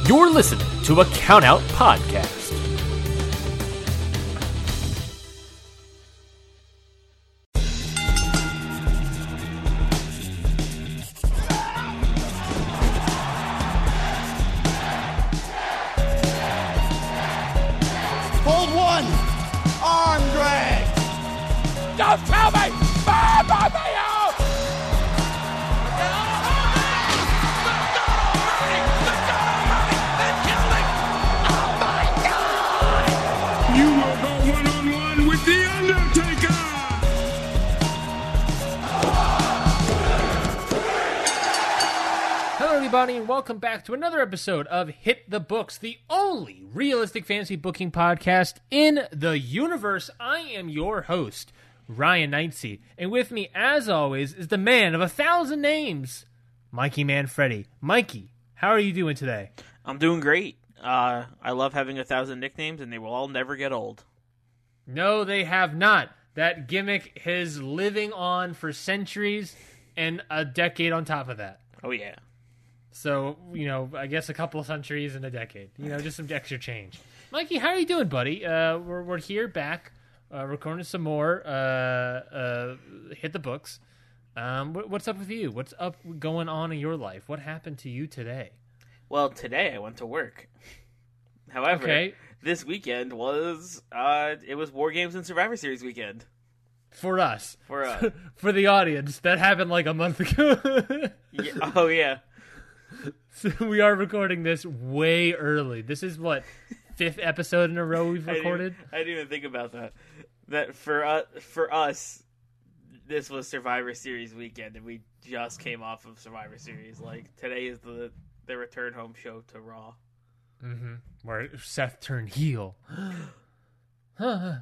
You're listening to a Countout Podcast. Hold one. Arm drag. Don't tell me! Mamma mia! You will go one-on-one with The Undertaker! Hello, everybody, and welcome back to another episode of Hit the Books, the only realistic fantasy booking podcast in the universe. I am your host, Ryan Knightsey, and with me, as always, is the man of 1,000 names, Mikey Manfredi. Mikey, how are you doing today? I'm doing great. I love having 1,000 nicknames, and they will all never get old. No, they have not. That gimmick is living on for centuries and a decade on top of that. Oh, yeah. So, I guess a couple of centuries and a decade. Just some extra change. Mikey, how are you doing, buddy? We're here back, recording some more Hit the Books. What's up with you? What's up going on in your life? What happened to you today? Well, today I went to work. However, This weekend was it was War Games and Survivor Series weekend. For us. For us. For the audience. That happened like a month ago. Yeah, oh, yeah. So we are recording this way early. This is what, 5th episode in a row we've recorded? I didn't even think about that. That for us, this was Survivor Series weekend, and we just came off of Survivor Series. Like, today is the return home show to Raw. Mm-hmm. Where Seth turned heel. Yeah,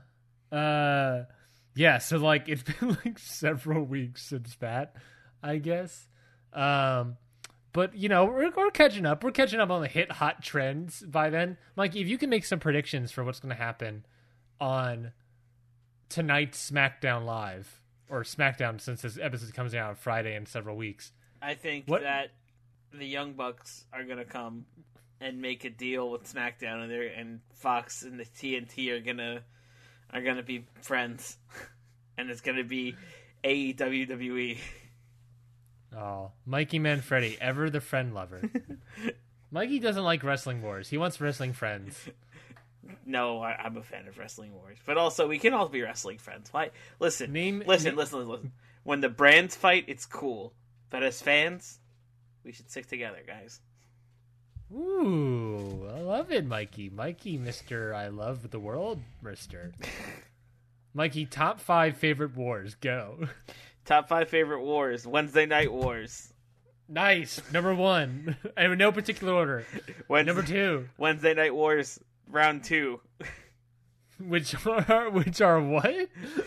so like it's been like several weeks since that, I guess. But we're catching up. We're catching up on the hit hot trends by then. Mikey, if you can make some predictions for what's going to happen on tonight's SmackDown Live, or SmackDown since this episode comes out on Friday in several weeks. I think that the Young Bucks are going to come and make a deal with SmackDown, and Fox and the TNT are gonna be friends, and it's gonna be AEW WWE. Oh, Mikey Manfredi, ever the friend lover. Mikey doesn't like Wrestling Wars. He wants wrestling friends. No, I'm a fan of Wrestling Wars, but also we can all be wrestling friends. Why? Listen. When the brands fight, it's cool, but as fans, we should stick together, guys. Ooh, I love it, Mikey. Mikey, Mr. I love the world, Mister. Mikey, top 5 favorite wars, go. Top 5 favorite wars, Wednesday Night Wars. Nice. Number 1. In no particular order. Number 2. Wednesday Night Wars, round 2. Which are what?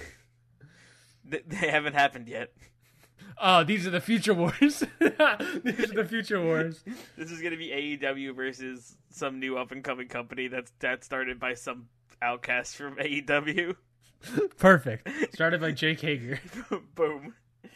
They haven't happened yet. Oh, these are the future wars. These are the future wars. This is going to be AEW versus some new up-and-coming company that's started by some outcast from AEW. Perfect. Started by Jake Hager. Boom.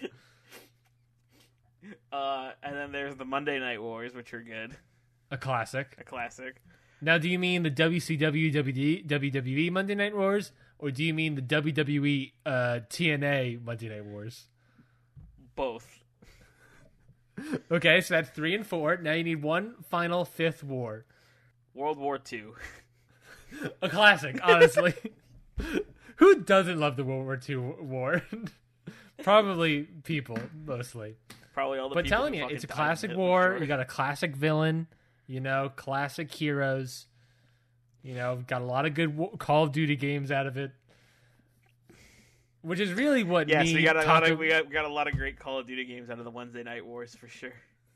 And then there's the Monday Night Wars, which are good. A classic. Now, do you mean the WCW, WWE Monday Night Wars, or do you mean the WWE TNA Monday Night Wars? Both. Okay, so that's 3 and 4. Now you need one final 5th war. World War II. A classic, honestly. Who doesn't love the World War II war? Probably people, mostly. Probably all the but people. But telling you, it's a classic war. You got a classic villain. Classic heroes. Got a lot of good Call of Duty games out of it. Which is really what. Yes, we got a lot of great Call of Duty games out of the Wednesday Night Wars for sure.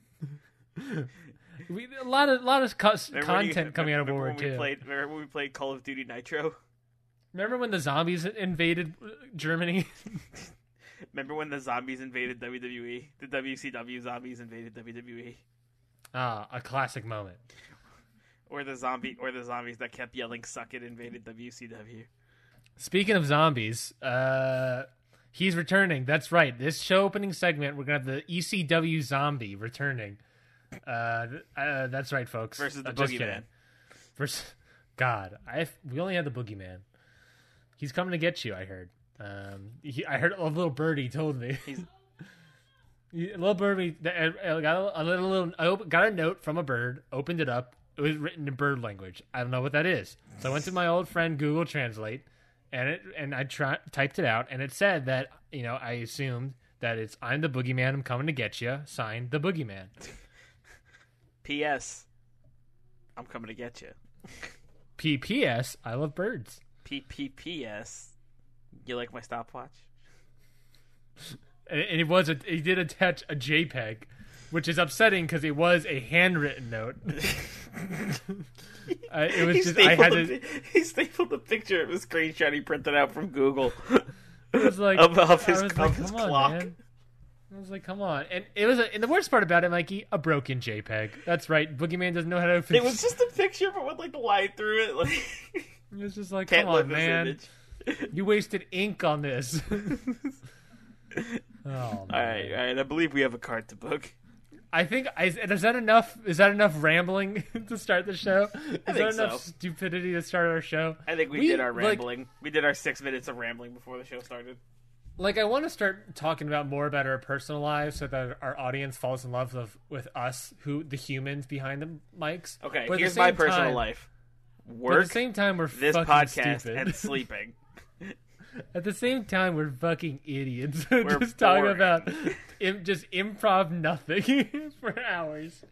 A lot of content coming out of World War II. Remember when we played Call of Duty Nitro? Remember when the zombies invaded Germany? Remember when the zombies invaded WWE? The WCW zombies invaded WWE. Ah, a classic moment. Or the zombies that kept yelling "suck it" invaded WCW. Speaking of zombies, he's returning. That's right. This show opening segment, we're going to have the ECW zombie returning. That's right, folks. Versus the I'm just Boogeyman. kidding. God, we only had the Boogeyman. He's coming to get you. I heard. I heard a little birdie told me. A little birdie got a note from a bird. Opened it up. It was written in bird language. I don't know what that is. So I went to my old friend Google Translate, and I typed it out, and it said that I assumed that it's I'm the Boogeyman. I'm coming to get you. Signed, the Boogeyman. P.S. I'm coming to get you. P.P.S. I love birds. P.P.P.S. You like my stopwatch? And he did attach a JPEG, which is upsetting because it was a handwritten note. It was he stapled the picture of a screenshot he printed out from Google. It was like of his come clock. on, man. I was like, come on. And it was and the worst part about it, Mikey, a broken JPEG. That's right. Boogeyman doesn't know how to fix It was just a picture, but with like the line through it. Like, it was just like, can't come live on, this man. image. You wasted ink on this. Oh, All right. I believe we have a card to book. I think is that enough? Is that enough rambling to start the show? Is I that think enough so. stupidity to start our show? I think we did our rambling. We did our 6 minutes of rambling before the show started. I want to start talking more about our personal lives so that our audience falls in love with us, the humans behind the mics. Okay, but here's my personal life: work, at the same time, we're this fucking podcast, stupid. and sleeping. At the same time, we're fucking idiots. We're just talking boring. about just improv nothing for hours.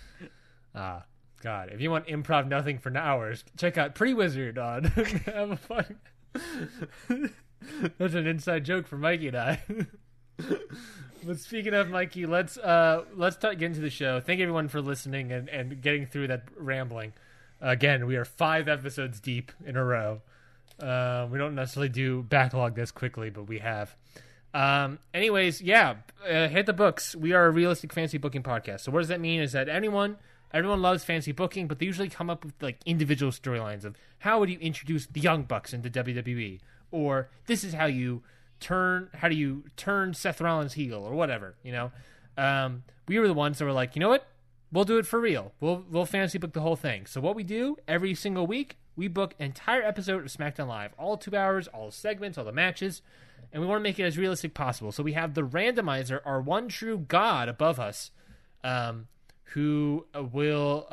God, if you want improv nothing for hours, check out Pretty Wizard on. Have a fun. That's an inside joke for Mikey and I. But speaking of Mikey, let's get into the show. Thank everyone for listening and getting through that rambling. Again, we are 5 episodes deep in a row. We don't necessarily do backlog this quickly, but we have. Anyways, hit the books. We are a realistic fantasy booking podcast. So what does that mean is that everyone loves fantasy booking, but they usually come up with like individual storylines of how would you introduce the Young Bucks into WWE, or this is how do you turn Seth Rollins heel, or whatever. We were the ones that were like, you know what? We'll do it for real. We'll fantasy book the whole thing. So what we do every single week, we book an entire episode of SmackDown Live, all 2 hours, all segments, all the matches, and we want to make it as realistic possible. So we have the randomizer, our one true god above us, who will,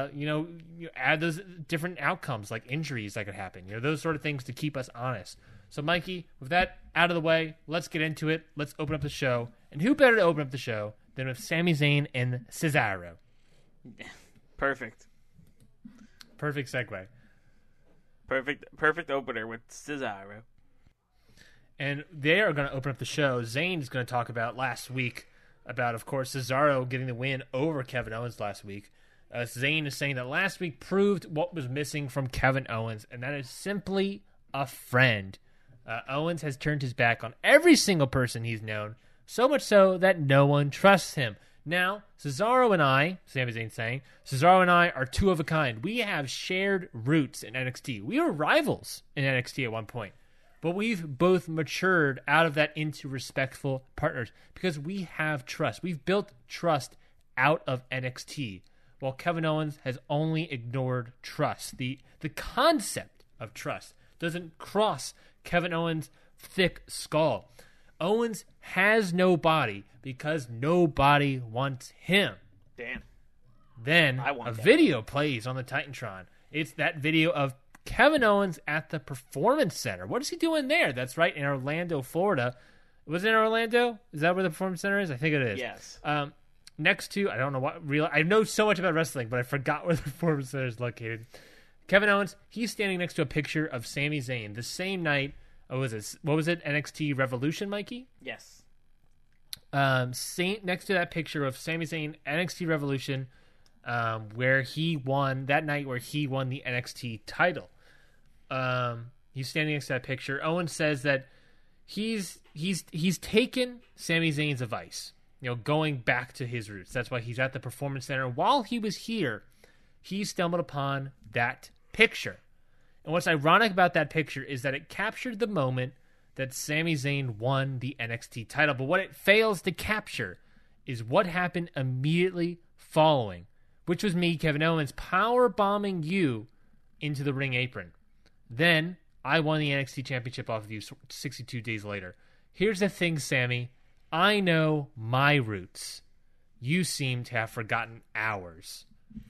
add those different outcomes like injuries that could happen, those sort of things to keep us honest. So Mikey, with that out of the way, let's get into it. Let's open up the show. And who better to open up the show than with Sami Zayn and Cesaro? Perfect segue. Perfect opener with Cesaro. And they are going to open up the show. Zayn is going to talk about last week, of course, Cesaro getting the win over Kevin Owens last week. Zayn is saying that last week proved what was missing from Kevin Owens, and that is simply a friend. Owens has turned his back on every single person he's known, so much so that no one trusts him. Now, Cesaro and I, Sami Zayn saying, Cesaro and I are 2 of a kind. We have shared roots in NXT. We were rivals in NXT at one point. But we've both matured out of that into respectful partners because we have trust. We've built trust out of NXT, while Kevin Owens has only ignored trust. The concept of trust doesn't cross Kevin Owens' thick skull. Owens has no body because nobody wants him. Damn. Then a video plays on the Titantron. It's that video of Kevin Owens at the Performance Center. What is he doing there? That's right, in Orlando, Florida. Was it in Orlando? Is that where the Performance Center is? I think it is. Yes. Next to, I don't know what real. I know so much about wrestling, but I forgot where the Performance Center is located. Kevin Owens, he's standing next to a picture of Sami Zayn the same night. What was it? NXT Revolution, Mikey? Yes. Next to that picture of Sami Zayn, NXT Revolution, where he won that night, where he won the NXT title. He's standing next to that picture. Owens says that he's taken Sami Zayn's advice, going back to his roots. That's why he's at the Performance Center. While he was here, he stumbled upon that picture. And what's ironic about that picture is that it captured the moment that Sami Zayn won the NXT title. But what it fails to capture is what happened immediately following, which was me, Kevin Owens, power bombing you into the ring apron. Then I won the NXT Championship off of you 62 days later. Here's the thing, Sammy. I know my roots. You seem to have forgotten ours.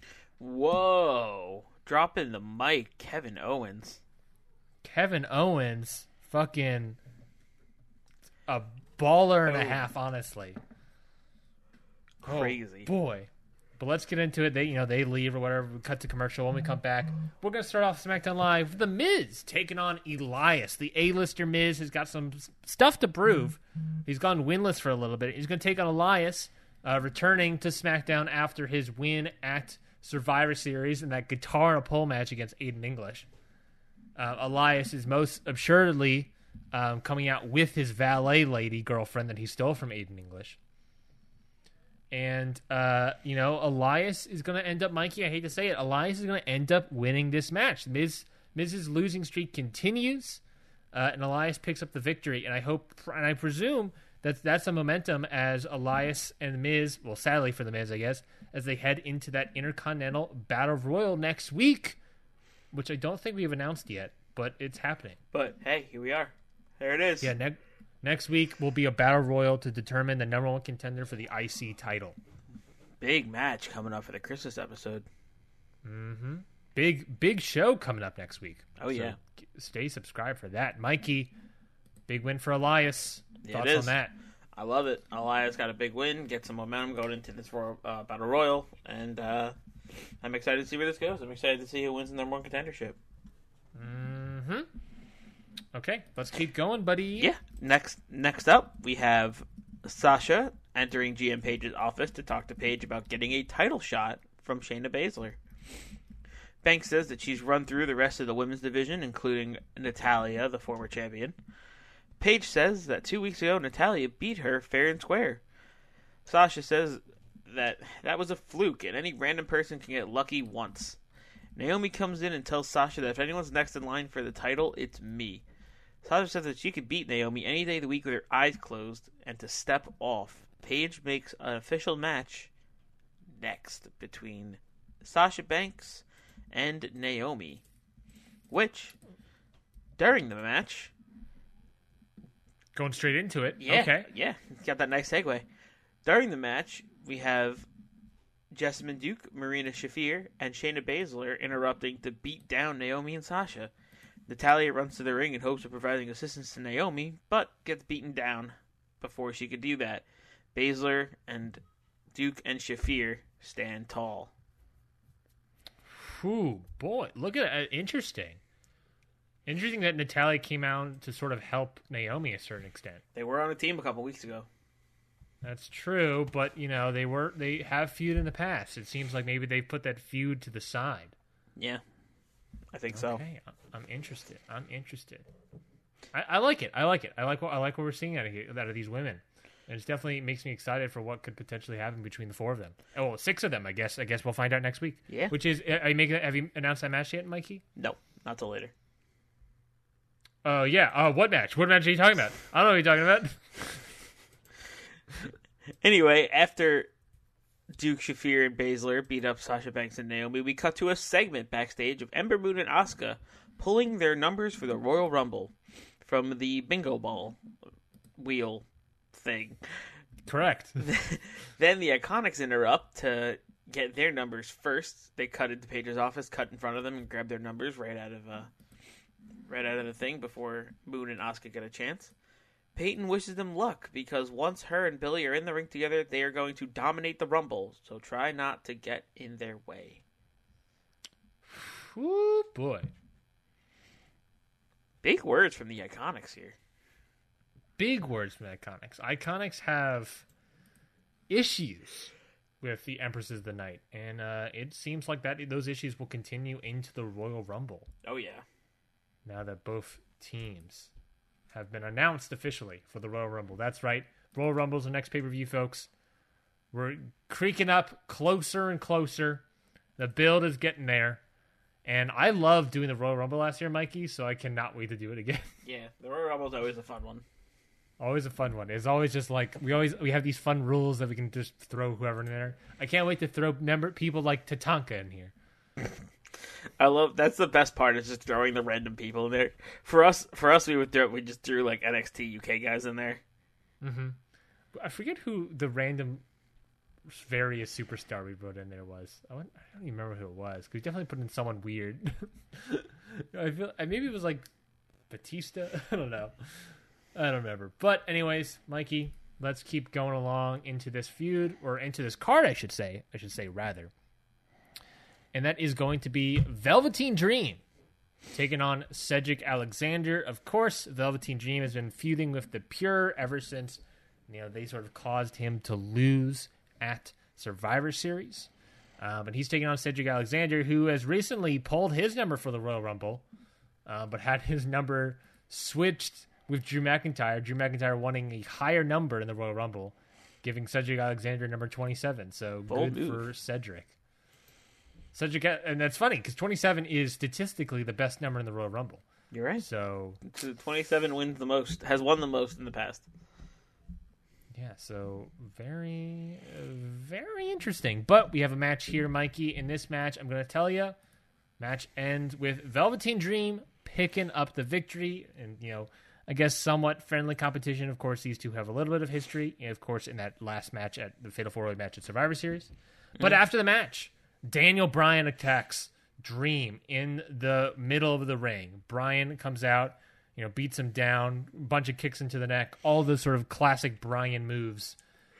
Whoa. Dropping the mic, Kevin Owens. Kevin Owens, fucking a baller and a half, honestly. Crazy. Oh, boy. But let's get into it. They leave or whatever. We cut to commercial. When we come back, we're going to start off SmackDown Live with The Miz taking on Elias. The A-lister Miz has got some stuff to prove. He's gone winless for a little bit. He's going to take on Elias, returning to SmackDown after his win at Survivor Series in that guitar and a pole match against Aiden English. Elias is most assuredly coming out with his valet lady girlfriend that he stole from Aiden English. And, Elias is going to end up, Mikey, I hate to say it, Elias is going to end up winning this match. Miz's losing streak continues, and Elias picks up the victory. And I presume that's a momentum as Elias and Miz, well, sadly for the Miz, I guess, as they head into that Intercontinental Battle Royal next week, which I don't think we have announced yet, but it's happening. But, hey, here we are. There it is. Yeah, next week will be a Battle Royal to determine the number one contender for the IC title. Big match coming up for the Christmas episode. Mm-hmm. Big show coming up next week. Oh, yeah. Stay subscribed for that. Mikey, big win for Elias. Yeah, Thoughts on that? I love it. Elias got a big win, get some momentum going into this Battle Royal, and I'm excited to see where this goes. I'm excited to see who wins in their one contendership. Mm-hmm. Okay, let's keep going, buddy. Yeah. Next up, we have Sasha entering GM Page's office to talk to Paige about getting a title shot from Shayna Baszler. Banks says that she's run through the rest of the women's division, including Natalya, the former champion. Paige says that 2 weeks ago, Natalya beat her fair and square. Sasha says that was a fluke, and any random person can get lucky once. Naomi comes in and tells Sasha that if anyone's next in line for the title, it's me. Sasha says that she could beat Naomi any day of the week with her eyes closed and to step off. Paige makes an official match next between Sasha Banks and Naomi, which, during the match... Going straight into it. Yeah, okay. Yeah, got that nice segue. During the match, we have Jessamine Duke, Marina Shafir, and Shayna Baszler interrupting to beat down Naomi and Sasha. Natalya runs to the ring in hopes of providing assistance to Naomi, but gets beaten down before she could do that. Baszler and Duke and Shafir stand tall. Ooh, boy. Look at it. Interesting. Interesting that Natalya came out to sort of help Naomi a certain extent. They were on a team a couple weeks ago. That's true, but they have feud in the past. It seems like maybe they put that feud to the side. Yeah, I think so. Okay, I'm interested. I like it. I like what we're seeing out of these women. And it definitely makes me excited for what could potentially happen between the four of them. Oh, 6 of them, I guess. I guess we'll find out next week. Yeah. Which is, have you announced that match yet, Mikey? No, not till later. Oh, yeah. What match? What match are you talking about? I don't know what you're talking about. Anyway, after Duke, Shafir, and Baszler beat up Sasha Banks and Naomi, we cut to a segment backstage of Ember Moon and Asuka pulling their numbers for the Royal Rumble from the bingo ball wheel thing. Correct. Then the Iconics interrupt to get their numbers first. They cut into Paige's office, cut in front of them, and grab their numbers right out of the thing before Moon and Asuka get a chance. Peyton wishes them luck because once her and Billy are in the ring together, they are going to dominate the Rumble. So try not to get in their way. Ooh, boy. Big words from the Iconics here. Big words from the Iconics. Iconics have issues with the Empresses of the Night, and it seems like those issues will continue into the Royal Rumble. Oh, yeah. Now that both teams have been announced officially for the Royal Rumble. That's right. Royal Rumble's the next pay-per-view, folks. We're creaking up closer and closer. The build is getting there. And I loved doing the Royal Rumble last year, Mikey, so I cannot wait to do it again. Yeah, the Royal Rumble's always a fun one. Always a fun one. It's always just like we have these fun rules that we can just throw whoever in there. I can't wait to throw people like Tatanka in here. That's the best part is just throwing the random people in there. For us, we just threw like NXT UK guys in there. Mm-hmm. I forget who the random various superstar we wrote in there was. I don't even remember who it was. Cause we definitely put in someone weird. Maybe it was like Batista. I don't know. I don't remember. But anyways, Mikey, let's keep going along into this feud, or into this card, I should say rather. And that is going to be Velveteen Dream taking on Cedric Alexander. Of course, Velveteen Dream has been feuding with the Pure ever since, they sort of caused him to lose at Survivor Series. But he's taking on Cedric Alexander, who has recently pulled his number for the Royal Rumble, but had his number switched with Drew McIntyre. Drew McIntyre wanting a higher number in the Royal Rumble, giving Cedric Alexander number 27. So good for Cedric. And that's funny because 27 is statistically the best number in the Royal Rumble. You're right. So 27 wins the most, has won the most in the past. Yeah, so very, very interesting. But we have a match here, Mikey. In this match, I'm going to tell you, match ends with Velveteen Dream picking up the victory. And, I guess somewhat friendly competition. Of course, these two have a little bit of history. And, of course, in that last match at the Fatal 4-Way match at Survivor Series. But after the match, Daniel Bryan attacks Dream in the middle of the ring. Bryan comes out, beats him down, a bunch of kicks into the neck, all the sort of classic Bryan moves.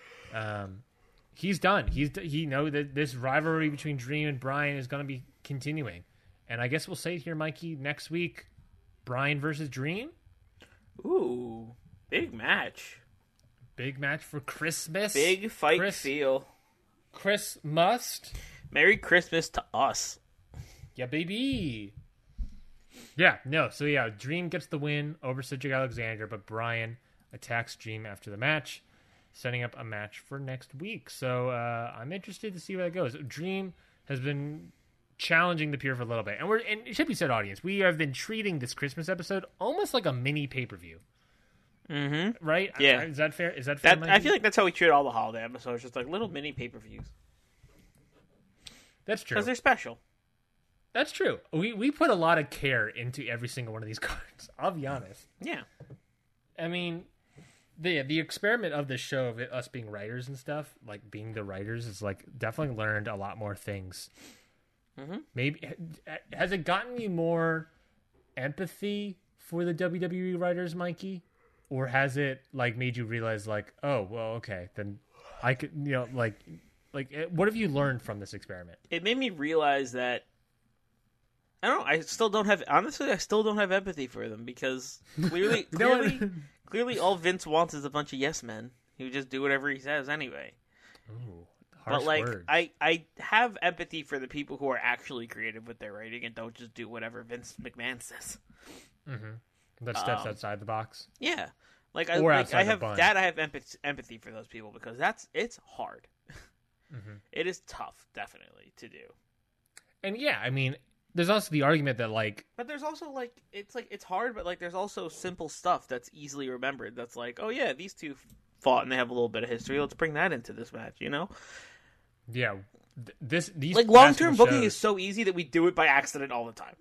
He's done. He know that this rivalry between Dream and Bryan is going to be continuing. And I guess we'll say it here, Mikey, next week, Bryan versus Dream. Ooh, big match. Big match for Christmas. Big fight feel. Chris must. Merry Christmas to us. Yeah, baby. Yeah, no. So, yeah, Dream gets the win over Cedric Alexander, but Bryan attacks Dream after the match, setting up a match for next week. So, I'm interested to see where that goes. Dream has been challenging the Pure for a little bit. And it should be said, audience, we have been treating this Christmas episode almost like a mini pay-per-view. Mm-hmm. Right? Yeah. Is that fair? I feel like that's how we treat all the holiday episodes, just like little mini pay-per-views. That's true. Because they're special. That's true. We put a lot of care into every single one of these cards. I'll be honest. Yeah. I mean, the experiment of this show, of us being writers and stuff, like being the writers, is like definitely learned a lot more things. Mm-hmm. Maybe has it gotten you more empathy for the WWE writers, Mikey, or has it like made you realize like, oh well, okay, then I could, like what have you learned from this experiment? It made me realize that I don't know. I still don't have empathy for them because clearly, all Vince wants is a bunch of yes men who just do whatever he says anyway. Ooh, but like, words. I have empathy for the people who are actually creative with their writing and don't just do whatever Vince McMahon says. Mm-hmm. That steps outside the box. Yeah, I have empathy for those people because it's hard. Mm-hmm. It is tough, definitely, to do. And yeah, I mean, there's also the argument that but there's also it's hard, but there's also simple stuff that's easily remembered. That's like, oh yeah, these two fought and they have a little bit of history. Let's bring that into this match, Yeah, these long-term booking is so easy that we do it by accident all the time.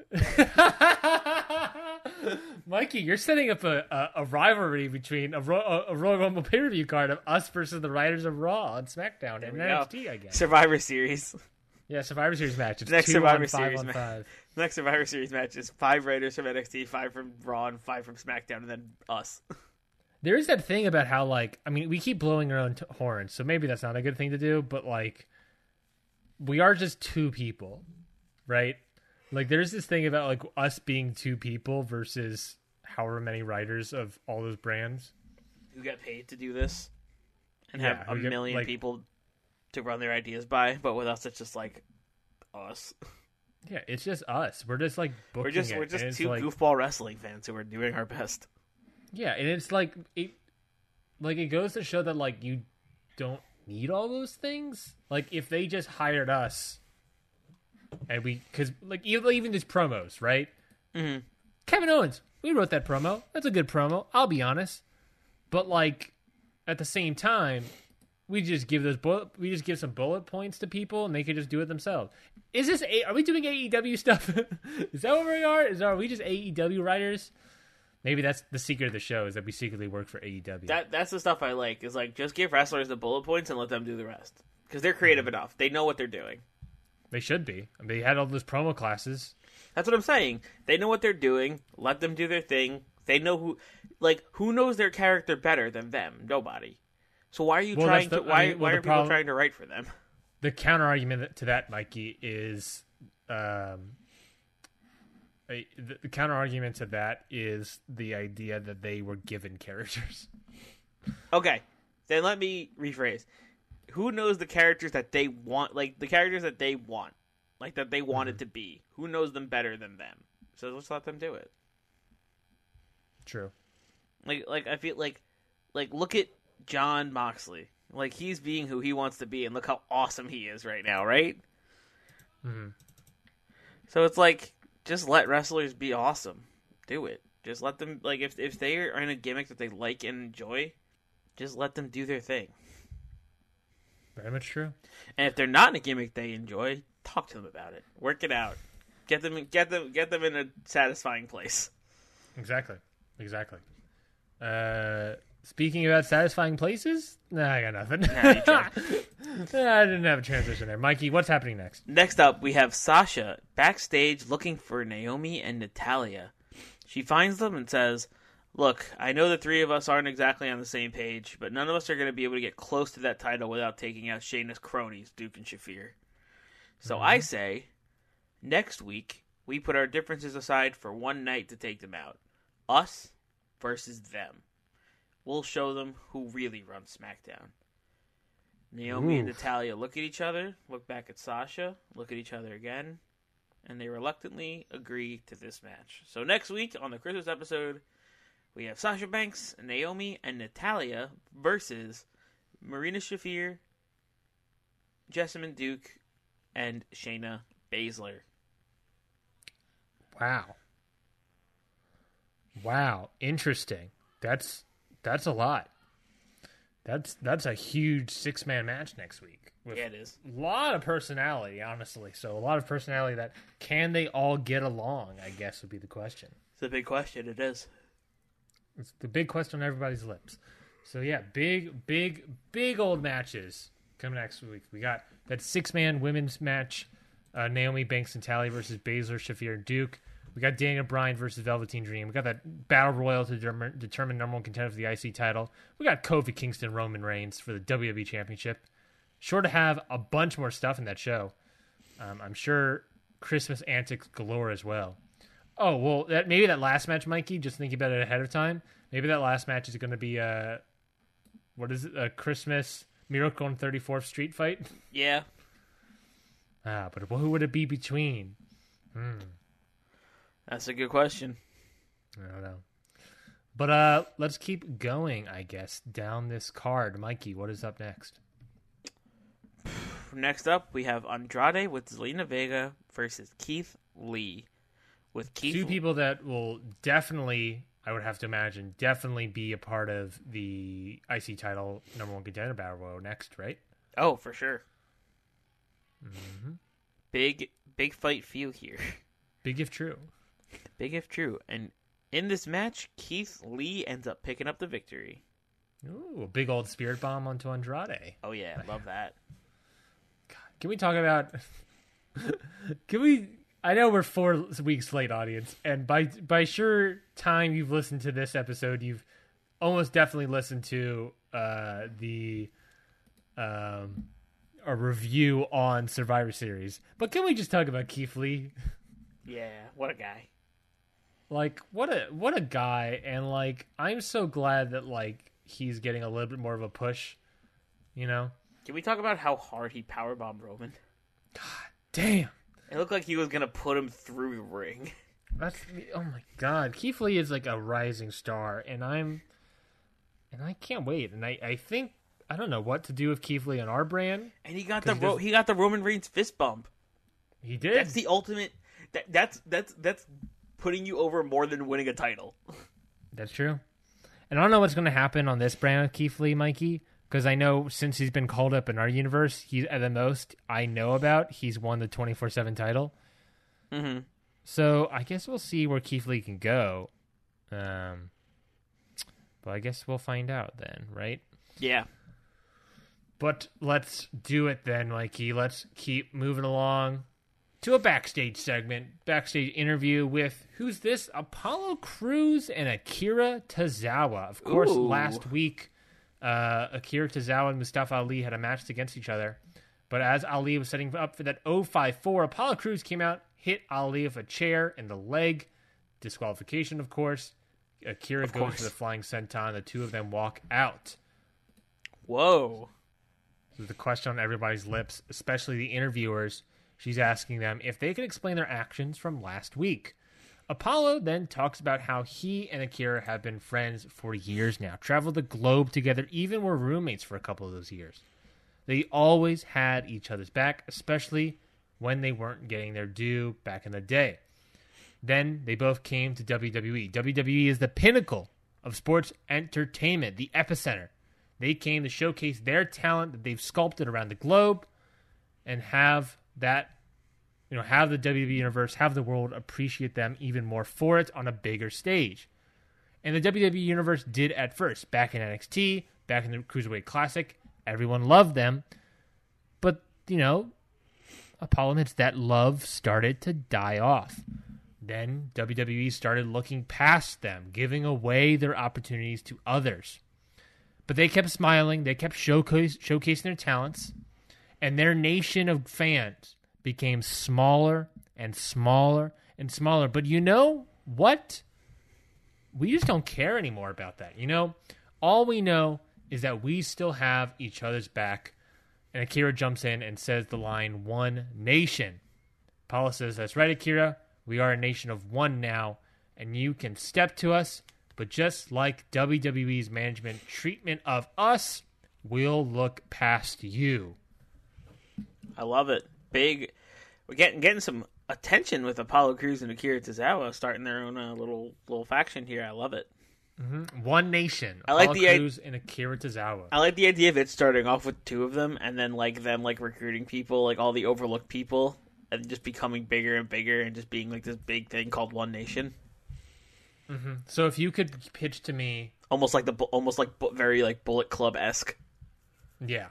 Mikey, you're setting up a rivalry between a Royal Rumble pay-per-view card of us versus the writers of Raw and SmackDown and NXT, I guess. Survivor Series. Yeah, Survivor Series match. It's next 2 Survivor on 5 Series on 5. Next Survivor Series match is 5 writers from NXT, 5 from Raw, and 5 from SmackDown, and then us. There is that thing about how, we keep blowing our own horns, so maybe that's not a good thing to do, but, we are just two people, right? There's this thing about, us being two people versus however many writers of all those brands. Who get paid to do this and have a million people to run their ideas by, but with us, it's just, us. Yeah, it's just us. We're just, booking We're just two goofball wrestling fans who are doing our best. Yeah, and it's, it goes to show that, you don't need all those things. If they just hired us and because even these promos, right? Mm-hmm. Kevin Owens, we wrote that promo. That's a good promo, I'll be honest. But like at the same time, we just give some bullet points to people, and they can just do it themselves. Are we doing AEW stuff? Is that what we are? Are we just AEW writers? Maybe that's the secret of the show, is that we secretly work for AEW. That's the stuff I like. Is like just give wrestlers the bullet points and let them do the rest because they're creative enough. They know what they're doing. They should be. I mean, they had all those promo classes. That's what I'm saying. They know what they're doing. Let them do their thing. They know who knows their character better than them? Nobody. So why are you trying to? Why are people trying to write for them? The counter argument to that, Mikey, is the counter argument to that is the idea that they were given characters. Okay, then let me rephrase. Who knows the characters that they want? Like the characters that they want, like that they wanted to be. Who knows them better than them? So let's let them do it. True. Like I feel like look at Jon Moxley. Like he's being who he wants to be, and look how awesome he is right now, right? Mm-hmm. So it's like just let wrestlers be awesome. Do it. Just let them if they are in a gimmick that they like and enjoy, just let them do their thing. Very much true. And if they're not in a gimmick they enjoy, talk to them about it. Work it out. Get them in a satisfying place. Exactly. Speaking about satisfying places, I got nothing. Nah, I didn't have a transition there. Mikey, what's happening next? Next up, we have Sasha backstage looking for Naomi and Natalya. She finds them and says, "Look, I know the three of us aren't exactly on the same page, but none of us are going to be able to get close to that title without taking out Shayna's cronies, Duke and Shafir. So I say, next week, we put our differences aside for one night to take them out. Us versus them. We'll show them who really runs SmackDown." Naomi and Natalya look at each other, look back at Sasha, look at each other again, and they reluctantly agree to this match. So next week on the Christmas episode, we have Sasha Banks, Naomi, and Natalya versus Marina Shafir, Jessamine Duke, and Shayna Baszler. Wow. Interesting. That's a lot. That's a huge 6-man match next week. With Yeah, it is. a lot of personality, honestly. So a lot of personality that can they all get along, I guess would be the question. It's a big question, it is. It's the big question on everybody's lips. So yeah, big old matches coming next week. We got that 6-man women's match, Naomi, Banks, and Natalya versus Baszler, Shafir, and Duke. We got Daniel Bryan versus Velveteen Dream. We got that battle royal to determine number one contender for the IC title. We got Kofi Kingston, Roman Reigns for the WWE Championship. Sure to have a bunch more stuff in that show. I'm sure Christmas antics galore as well. Oh, well, maybe that last match, Mikey, just thinking about it ahead of time, maybe that last match is going to be a Christmas Miracle on 34th Street fight? Yeah. But who would it be between? That's a good question. I don't know. But let's keep going, I guess, down this card. Mikey, what is up next? Next up, we have Andrade with Zelina Vega versus Keith Lee. With Keith Two people that will definitely, I would have to imagine, definitely be a part of the IC title number one contender battle royal next, right? Oh, for sure. Mm-hmm. Big fight feel here. Big if true. Big if true. And in this match, Keith Lee ends up picking up the victory. Ooh, a big old spirit bomb onto Andrade. Oh, yeah. Love that. God, can we talk about... I know we're 4 weeks late, audience, and by sure time you've listened to this episode, you've almost definitely listened to a review on Survivor Series. But can we just talk about Keith Lee? Yeah, what a guy. Like, what a guy, and like, I'm so glad that like he's getting a little bit more of a push, you know? Can we talk about how hard he powerbombed Roman? God damn. It looked like he was going to put him through the ring. Oh my god. Keith Lee is like a rising star, and I can't wait. And I think, I don't know what to do with Keith Lee on our brand. And he got the Roman Reigns fist bump. He did. That's the ultimate. That's putting you over more than winning a title. That's true. And I don't know what's going to happen on this brand with Keith Lee, Mikey, because I know since he's been called up in our universe, he's at the most I know about, he's won the 24/7 title. Mm-hmm. So I guess we'll see where Keith Lee can go. But I guess we'll find out then, right? Yeah. But let's do it then, Mikey. Let's keep moving along to a backstage segment, backstage interview with, who's this? Apollo Crews and Akira Tozawa. Of course, Ooh. last week, Akira Tozawa and Mustafa Ali had a match against each other. But as Ali was setting up for that 054, Apollo Crews came out, hit Ali with a chair in the leg. Disqualification, of course. Akira goes for the flying senton. The two of them walk out. Whoa. So the question on everybody's lips, especially the interviewers, she's asking them if they can explain their actions from last week. Apollo then talks about how he and Akira have been friends for years now, traveled the globe together, even were roommates for a couple of those years. They always had each other's back, especially when they weren't getting their due back in the day. Then they both came to WWE. WWE is the pinnacle of sports entertainment, the epicenter. They came to showcase their talent that they've sculpted around the globe and have that, have the WWE universe, have the world appreciate them even more for it on a bigger stage. And the WWE universe did at first, back in NXT, back in the Cruiserweight Classic. Everyone loved them. But, Apollo admits that love started to die off. Then WWE started looking past them, giving away their opportunities to others. But they kept smiling, they kept showcasing their talents, and their nation of fans became smaller and smaller and smaller. But you know what? We just don't care anymore about that. All we know is that we still have each other's back. And Akira jumps in and says the line, "One Nation." Apollo says, "That's right, Akira. We are a nation of one now, and you can step to us. But just like WWE's management treatment of us, we'll look past you." I love it. Big. We're getting some attention with Apollo Crews and Akira Tozawa starting their own little faction here. I love it. Mm-hmm. One Nation. I like Apollo Crews and Akira Tozawa. I like the idea of it starting off with two of them, and then them recruiting people, all the overlooked people, and just becoming bigger and bigger, and just being this big thing called One Nation. Mm-hmm. So if you could pitch to me, almost very Bullet Club-esque. Yeah.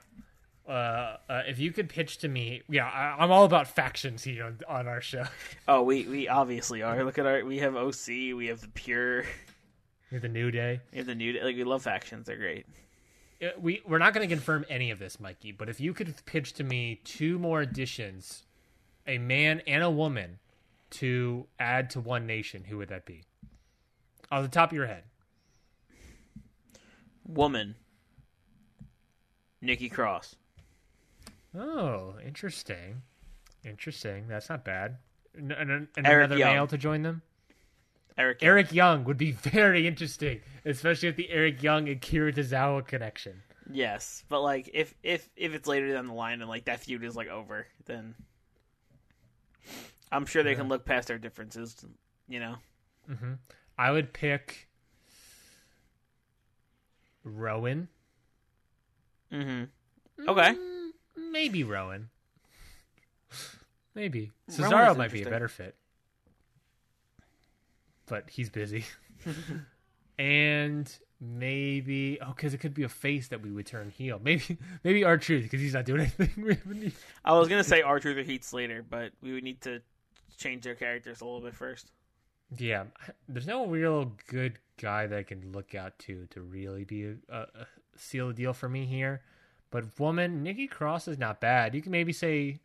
If you could pitch to me, I'm all about factions here on our show. Oh, we obviously are. Look at we have OC, we have the Pure, We have the New Day. we have the New Day. We love factions; they're great. We're not going to confirm any of this, Mikey. But if you could pitch to me two more additions, a man and a woman, to add to One Nation, who would that be? Off the top of your head. Woman, Nikki Cross. Oh, interesting. That's not bad. And Eric another Young. male to join them? Eric Young would be very interesting, especially with the Eric Young and Akira Tozawa connection. Yes, but if it's later down the line and that feud is over, then I'm sure they can look past their differences. Mm-hmm. I would pick Rowan. Mm-hmm. Okay. Maybe Rowan. Maybe Rowan's Cesaro might be a interesting. better fit, but he's busy. And maybe because it could be a face that we would turn heel. Maybe R-Truth because he's not doing anything. I was gonna say R-Truth or Heath Slater, but we would need to change their characters a little bit first. Yeah, there's no real good guy that I can look out to really be a seal the deal for me here. But woman, Nikki Cross is not bad. You can maybe say,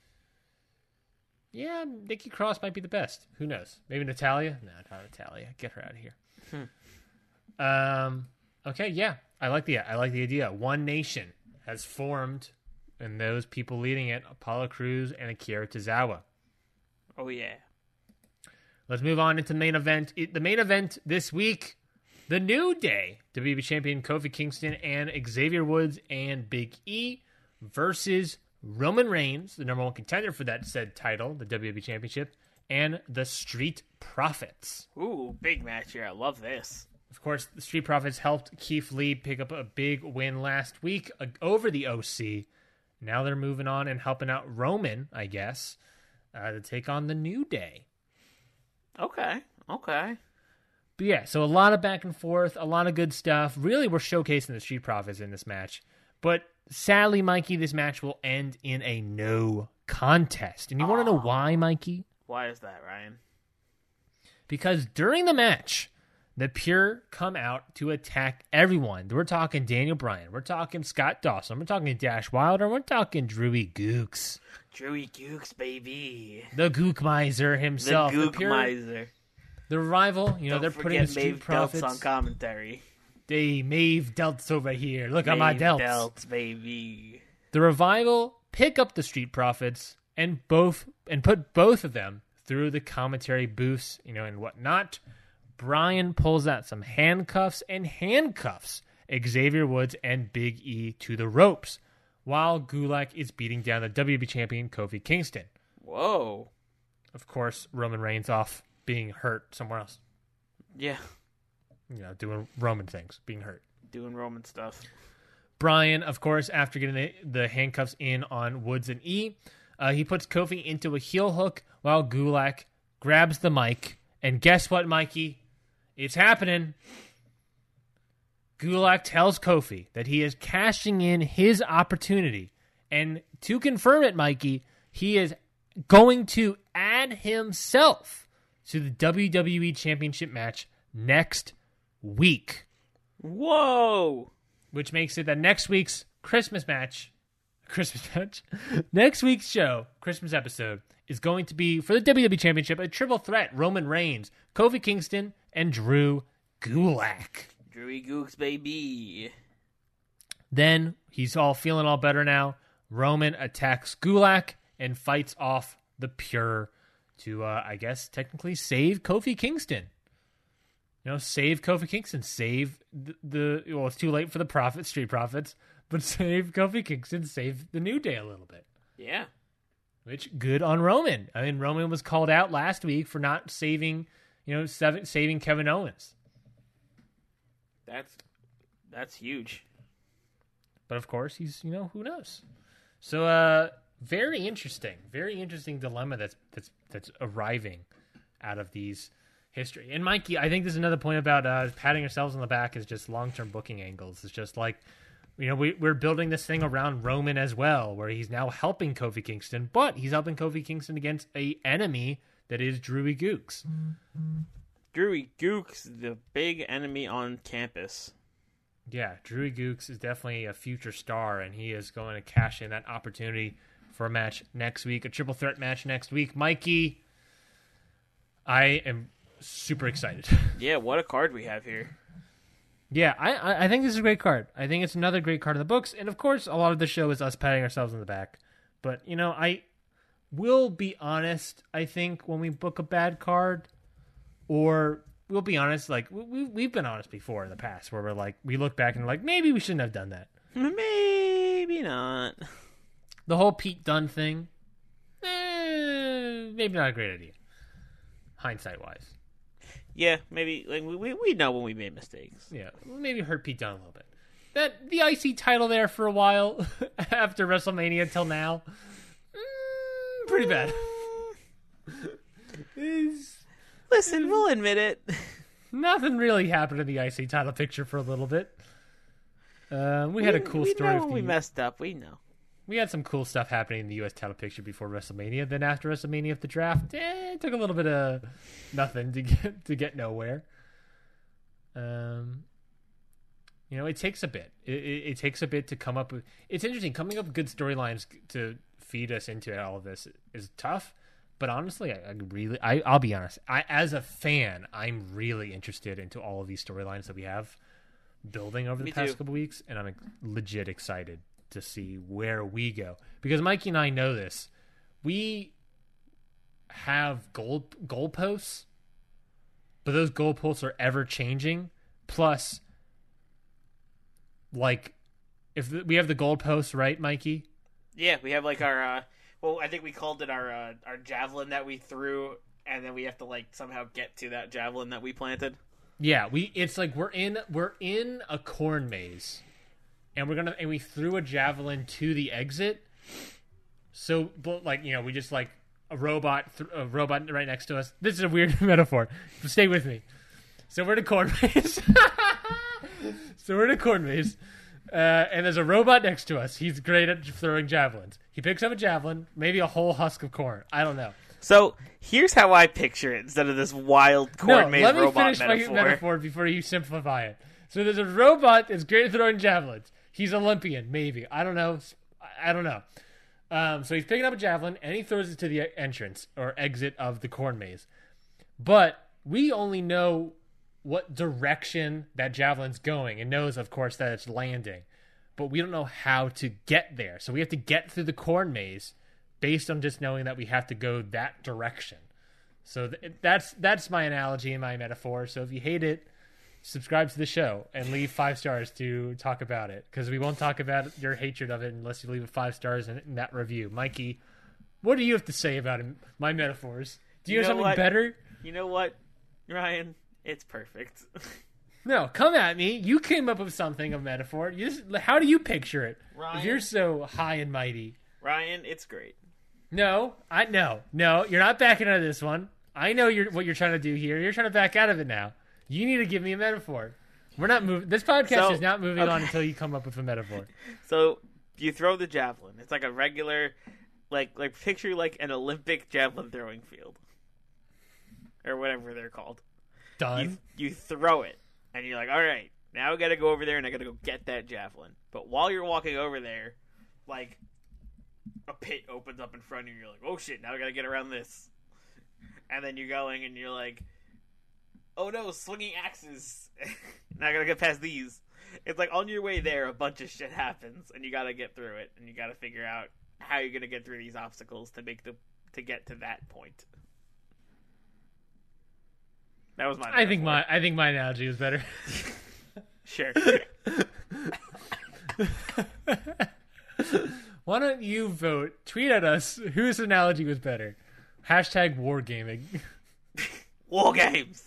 yeah, Nikki Cross might be the best. Who knows? Maybe Natalya? No, not Natalya. Get her out of here. Okay, yeah, I like the idea. One Nation has formed, and those people leading it, Apollo Crews and Akira Tozawa. Oh yeah. Let's move on into the main event. The main event this week, The New Day, WWE Champion Kofi Kingston and Xavier Woods and Big E versus Roman Reigns, the number one contender for that said title, the WWE Championship, and the Street Profits. Ooh, big match here. I love this. Of course, the Street Profits helped Keith Lee pick up a big win last week over the OC. Now they're moving on and helping out Roman, I guess, to take on the New Day. Okay. But yeah, so a lot of back and forth, a lot of good stuff. Really, we're showcasing the Street Profits in this match. But sadly, Mikey, this match will end in a no contest. And you want to know why, Mikey? Why is that, Ryan? Because during the match, the Pure come out to attack everyone. We're talking Daniel Bryan. We're talking Scott Dawson. We're talking Dash Wilder. We're talking Drewy Gooks. Drewy Gooks, baby. The Gook Miser himself. The Gook Miser. The rival, Don't they're putting the Street Maeve Profits Delts on commentary. Hey, Maeve Delts over here. Look at my delts. Delts, baby. The Revival pick up the Street Profits and put both of them through the commentary booths, and whatnot. Bryan pulls out some handcuffs and handcuffs Xavier Woods and Big E to the ropes, while Gulak is beating down the WWE champion Kofi Kingston. Whoa. Of course, Roman Reigns off being hurt somewhere else. Yeah. Doing Roman things, being hurt. Doing Roman stuff. Bryan, of course, after getting the handcuffs in on Woods and E, he puts Kofi into a heel hook while Gulak grabs the mic. And guess what, Mikey? It's happening. Gulak tells Kofi that he is cashing in his opportunity. And to confirm it, Mikey, he is going to add himself to the WWE Championship match next week. Whoa! Which makes it that next week's next week's show, Christmas episode, is going to be, for the WWE Championship, a triple threat. Roman Reigns, Kofi Kingston, and Drew Gulak. Drewy Gooks, baby. Then, he's all feeling all better now. Roman attacks Gulak and fights off the Pure to, I guess, technically save Kofi Kingston. Save Kofi Kingston. Save well, it's too late for the Street Profits, but save Kofi Kingston, save the New Day a little bit. Yeah. Which, good on Roman. I mean, Roman was called out last week for not saving, saving Kevin Owens. That's huge. But of course, he's, who knows? So, very interesting dilemma that's arriving out of these history. And Mikey, I think there's another point about patting ourselves on the back is just long-term booking angles. It's just like, we're building this thing around Roman as well, where he's now helping Kofi Kingston, but he's helping Kofi Kingston against a enemy that is Drewy Gooks. Drewy Gooks, the big enemy on campus. Yeah, Drewy Gooks is definitely a future star, and he is going to cash in that opportunity for a match next week, a triple threat match next week. Mikey, I am super excited. Yeah, what a card we have here. Yeah, I think this is a great card. I think it's another great card in the books. And, of course, a lot of the show is us patting ourselves on the back. But, I will be honest, I think, when we book a bad card, or we'll be honest, like, we've been honest before in the past, where we're like, we look back and we're like, maybe we shouldn't have done that. Maybe not. The whole Pete Dunne thing, maybe not a great idea, hindsight-wise. Yeah, maybe like we know when we made mistakes. Yeah, maybe hurt Pete Dunne a little bit. The IC title there for a while after WrestleMania till now, pretty bad. Listen, we'll admit it. Nothing really happened in the IC title picture for a little bit. We had a cool story. Know when we messed up. We know. We had some cool stuff happening in the U.S. title picture before WrestleMania. Then after WrestleMania, of the draft, it took a little bit of nothing to get nowhere. It takes a bit. It takes a bit to come up with. It's interesting coming up with good storylines to feed us into all of this is tough. But honestly, I'll be honest. As a fan, I'm really interested into all of these storylines that we have building over the past couple weeks, and I'm legit excited to see where we go, because Mikey and I know this. We have goalposts, but those goalposts are ever changing. Plus, like, if we have the goalposts, right, Mikey? Yeah, we have like our. Well, I think we called it our javelin that we threw, and then we have to like somehow get to that javelin that we planted. Yeah, it's like we're in a corn maze, and we threw a javelin to the exit. So, but like, you know, we just like a robot right next to us. This is a weird metaphor. Stay with me. So we're in a corn maze. And there's a robot next to us. He's great at throwing javelins. He picks up a javelin, maybe a whole husk of corn. I don't know. So here's how I picture it instead of this wild corn maze robot metaphor. Let me finish my metaphor before you simplify it. So there's a robot that's great at throwing javelins. He's Olympian, maybe. I don't know. So he's picking up a javelin, and he throws it to the entrance or exit of the corn maze. But we only know what direction that javelin's going, and knows, of course, that it's landing. But we don't know how to get there. So we have to get through the corn maze based on just knowing that we have to go that direction. So that's my analogy and my metaphor. So if you hate it, subscribe to the show and leave 5 stars to talk about it, because we won't talk about your hatred of it unless you leave it 5 stars in that review. Mikey, what do you have to say about my metaphors? Do you have something better? You know what, Ryan? It's perfect. No, come at me. You came up with something of metaphor. How do you picture it? Ryan, if you're so high and mighty. Ryan, it's great. No, you're not backing out of this one. I know what you're trying to do here. You're trying to back out of it now. You need to give me a metaphor. We're not moving. This podcast is not moving on until you come up with a metaphor. So you throw the javelin. It's like a regular, like picture like an Olympic javelin throwing field, or whatever they're called. Done. You throw it, and you're like, all right, now I got to go over there and I got to go get that javelin. But while you're walking over there, like a pit opens up in front of you. You're like, oh shit, now I got to get around this. And then you're going, and you're like, oh no, swinging axes. Now I gotta get past these. It's like on your way there, a bunch of shit happens, and you gotta get through it, and you gotta figure out how you're gonna get through these obstacles to get to that point. That was my. I think my analogy was better. Sure. Why don't you vote? Tweet at us whose analogy was better. #wargaming. War games.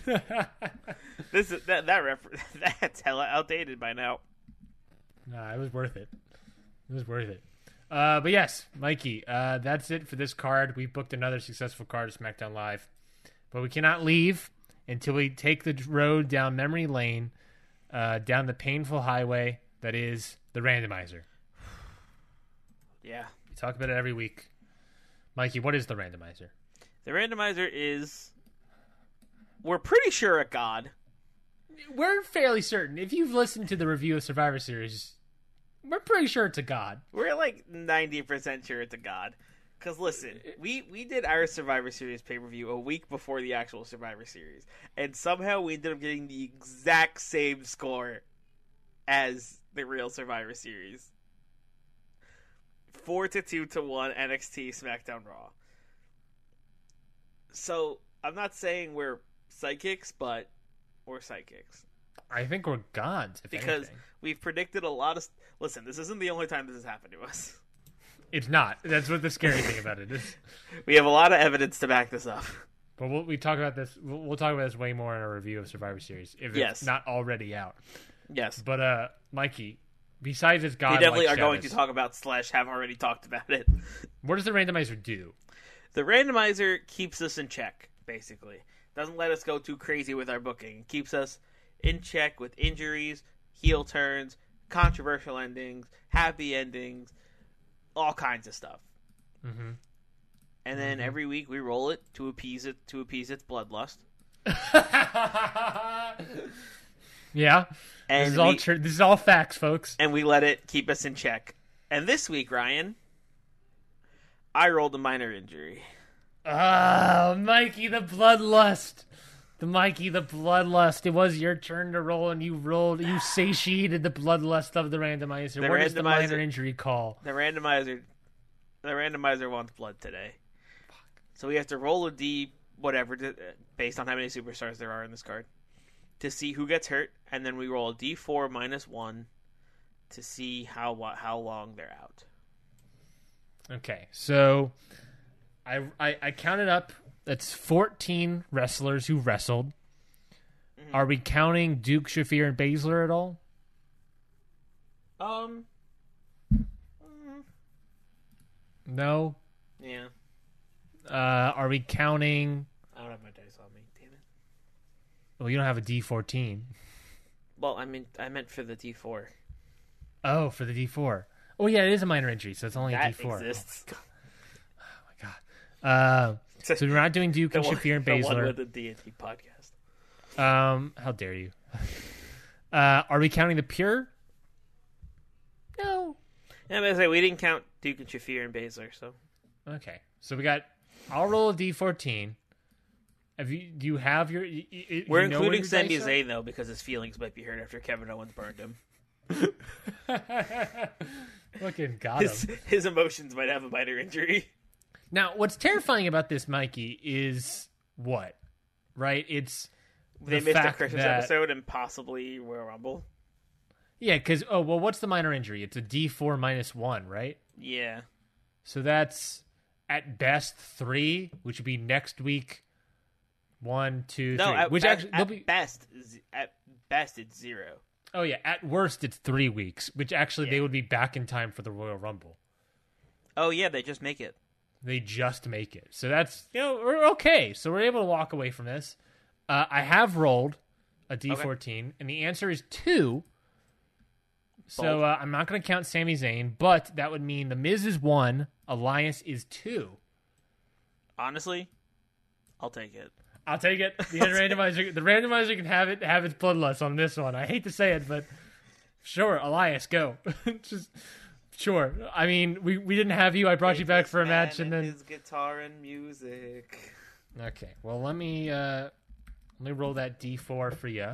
That's hella outdated by now. Nah, it was worth it. But yes, Mikey, that's it for this card. We booked another successful card of SmackDown Live, but we cannot leave until we take the road down memory lane, down the painful highway that is the randomizer. Yeah, we talk about it every week. Mikey, what is the randomizer? The randomizer is, we're pretty sure, a god. We're fairly certain. If you've listened to the review of Survivor Series, we're pretty sure it's a god. We're like 90% sure it's a god. Because listen, we did our Survivor Series pay-per-view a week before the actual Survivor Series. And somehow we ended up getting the exact same score as the real Survivor Series. 4-2-1 NXT SmackDown Raw. So, I'm not saying we're psychics, but we're psychics. I think we're gods, if because anything. We've predicted a lot of... Listen, this isn't the only time this has happened to us. It's not. That's what the scary thing about it is. We have a lot of evidence to back this up. But we'll talk about this. We'll talk about this way more in our review of Survivor Series, if it's not already out. Yes. But Mikey, besides its god, we definitely are going to talk about / have already talked about it. What does the randomizer do? The randomizer keeps us in check, basically. Doesn't let us go too crazy with our booking. It keeps us in check with injuries, heel turns, controversial endings, happy endings, all kinds of stuff. Mm-hmm. And then every week we roll it to appease its bloodlust. Yeah. And this is all facts, folks. And we let it keep us in check. And this week, Ryan, I rolled a minor injury. Oh, Mikey, the bloodlust. Mikey, the bloodlust. It was your turn to roll, and you rolled. You satiated the bloodlust of the randomizer. What is the minor injury call? The randomizer wants blood today. Fuck. So we have to roll a D, whatever, based on how many superstars there are in this card, to see who gets hurt, and then we roll a D4 -1 to see how long they're out. Okay, so I counted up. That's 14 wrestlers who wrestled. Are we counting Duke, Shafir, and Baszler at all? No. Yeah. Are we counting? I don't have my dice on me. Damn it. Well, you don't have a D14. Well, I meant for the D4. Oh, for the D4. Oh, yeah, it is a minor injury, so it's only That a D4. exists. Oh my god. So we're not doing Duke and Shafir and The one Baszler. with the D&D podcast. How dare you? Are we counting the pure? No. Yeah, I'm gonna say we didn't count Duke and Shafir and Baszler, so Okay, so we got. I'll roll a D14. Do you have your? we're you know including what Sami your dice Zayn though because his feelings might be hurt after Kevin Owens burned him. are? Fucking got him. His emotions might have a minor injury. Now, what's terrifying about this, Mikey, is what? Right? It's They the missed a fact Christmas that- episode and possibly Royal Rumble. Yeah, because what's the minor injury? It's a D4 -1, right? Yeah. So that's at best 3, which would be next week. 1, 2, 3. No, Which actually they'll be. at best it's 0. Oh yeah, at worst it's 3 weeks, which actually they Yeah. would be back in time for the Royal Rumble. Oh yeah, they just make it. They just make it, so that's we're okay. So we're able to walk away from this. I have rolled a D14, and the answer is 2. So I'm not going to count Sami Zayn, but that would mean the Miz is 1, Elias is 2. Honestly, I'll take it. I'll take it. The randomizer can have its bloodlust on this one. I hate to say it, but sure, Elias, go. Just sure. I mean, we didn't have you. I brought you back for a match, and then his guitar and music. okay. Well, let me roll that D4 for you.